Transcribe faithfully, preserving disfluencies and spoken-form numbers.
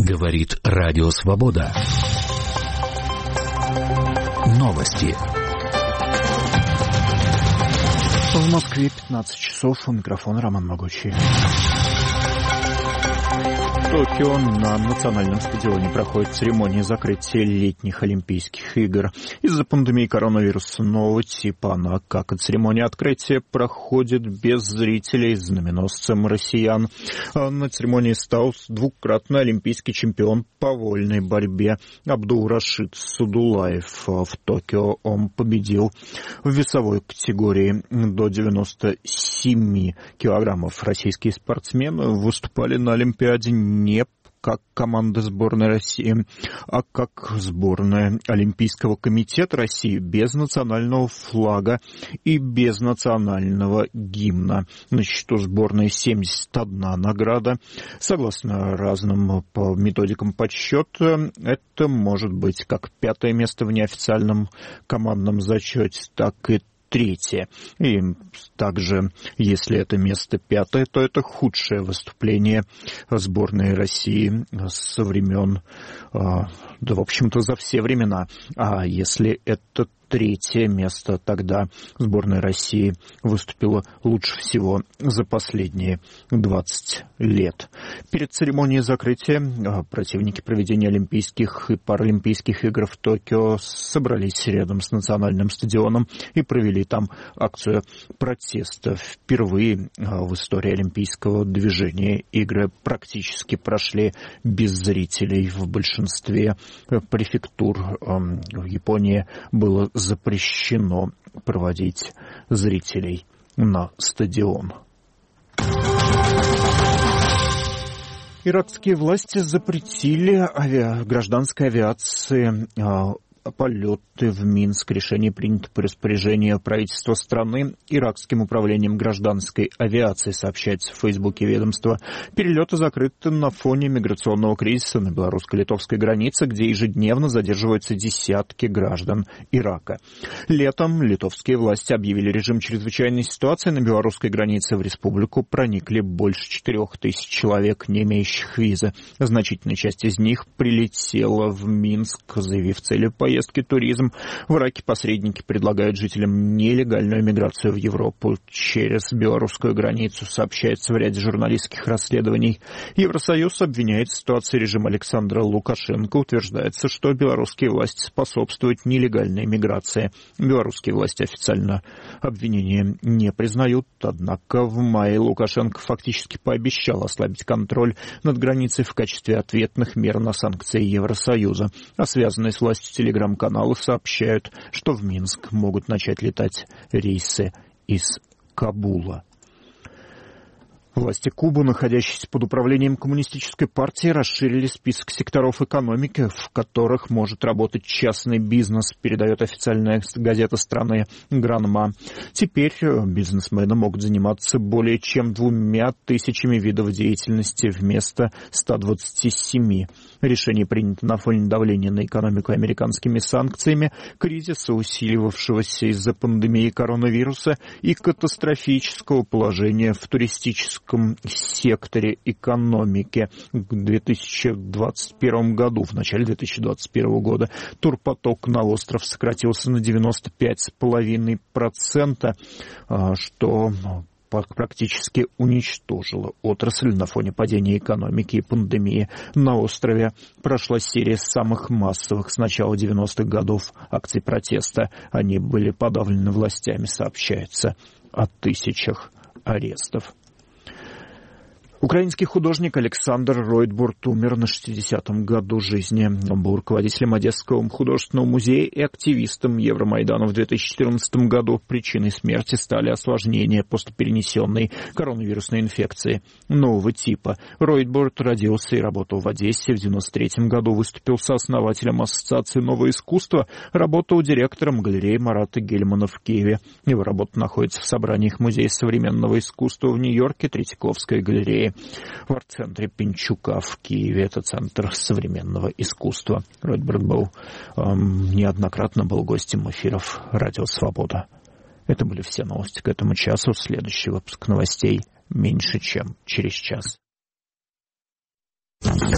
Говорит Радио Свобода. Новости. В Москве пятнадцать часов. У микрофона Роман Могучий. В Токио на национальном стадионе проходит церемония закрытия летних Олимпийских игр. Из-за пандемии коронавируса нового типа она, как и церемония открытия, проходит без зрителей, знаменосцем россиян. На церемонии стал двукратный олимпийский чемпион по вольной борьбе Абдул-Рашид Садулаев. В Токио он победил в весовой категории до девяноста семи килограммов. Российские спортсмены выступали на Олимпиаде не как команда сборной России, а как сборная Олимпийского комитета России без национального флага и без национального гимна. На счету сборной семьдесят одна награда. Согласно разным по методикам подсчета, это может быть как пятое место в неофициальном командном зачете, так и третье. И также, если это место пятое, то это худшее выступление сборной России со времен, да, в общем-то, за все времена. А если это третье место, тогда сборная России выступила лучше всего за последние двадцать лет. Перед церемонией закрытия противники проведения Олимпийских и Паралимпийских игр в Токио собрались рядом с национальным стадионом и провели там акцию протеста. Впервые в истории олимпийского движения игры практически прошли без зрителей. В большинстве префектур в Японии было запрещено проводить зрителей на стадион. Иракские власти запретили авиа... гражданской авиации полеты в Минск. Решение принято по распоряжению правительства страны Иракским управлением гражданской авиации, сообщается в Фейсбуке ведомства. Перелеты закрыты на фоне миграционного кризиса на белорусско-литовской границе, где ежедневно задерживаются десятки граждан Ирака. Летом литовские власти объявили режим чрезвычайной ситуации на белорусской границе. В республику проникли больше четырех тысяч человек, не имеющих визы. Значительная часть из них прилетела в Минск, заявив цели поездки туризм. В Ираке посредники предлагают жителям нелегальную миграцию в Европу через белорусскую границу, сообщается в ряде журналистских расследований. Евросоюз обвиняет в ситуации режим Александра Лукашенко. Утверждается, что белорусские власти способствуют нелегальной миграции. Белорусские власти официально обвинения не признают, однако в мае Лукашенко фактически пообещал ослабить контроль над границей в качестве ответных мер на санкции Евросоюза. А связанные с властью телеграм каналы сообщают, что в Минск могут начать летать рейсы из Кабула. Власти Кубы, находящиеся под управлением коммунистической партии, расширили список секторов экономики, в которых может работать частный бизнес, передает официальная газета страны «Гранма». Теперь бизнесмены могут заниматься более чем двумя тысячами видов деятельности вместо ста двадцати семи. Решение принято на фоне давления на экономику американскими санкциями, кризиса, усиливавшегося из-за пандемии коронавируса, и катастрофического положения в туристическом секторе экономики. В две тысячи двадцать первом году, в начале две тысячи двадцать первого года, турпоток на остров сократился на девяносто пять целых пять десятых процента, что практически уничтожила отрасль. На фоне падения экономики и пандемии на острове прошла серия самых массовых с начала девяностых годов акций протеста. Они были подавлены властями, сообщается о тысячах арестов. Украинский художник Александр Ройтбурт умер на шестидесятом году жизни. Он был руководителем Одесского художественного музея и активистом Евромайдана в две тысячи четырнадцатом году. Причиной смерти стали осложнения после перенесенной коронавирусной инфекции нового типа. Ройтбурт родился и работал в Одессе. В девяносто третьем году выступил сооснователем Ассоциации нового искусства, работал директором галереи Марата Гельмана в Киеве. Его работа находится в собраниях Музея современного искусства в Нью-Йорке, Третьяковской галереи. В арт-центре Пинчука в Киеве. Это центр современного искусства. Ройтбурт был эм, неоднократно был гостем эфиров «Радио Свобода». Это были все новости к этому часу. Следующий выпуск новостей меньше чем через час.